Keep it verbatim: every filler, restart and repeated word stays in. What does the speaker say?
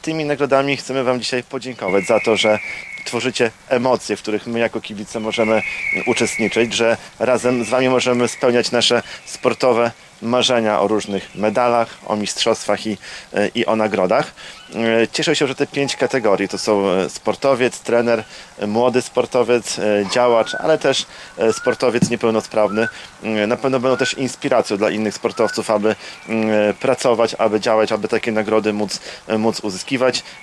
Tymi nagrodami chcemy Wam dzisiaj podziękować za to, że tworzycie emocje, w których my jako kibice możemy uczestniczyć, że razem z Wami możemy spełniać nasze sportowe marzenia o różnych medalach, o mistrzostwach i, i o nagrodach. Cieszę się, że te pięć kategorii to są sportowiec, trener, młody sportowiec, działacz, ale też sportowiec niepełnosprawny. Na pewno będą też inspiracją dla innych sportowców, aby pracować, aby działać, aby takie nagrody móc, móc uzyskiwać.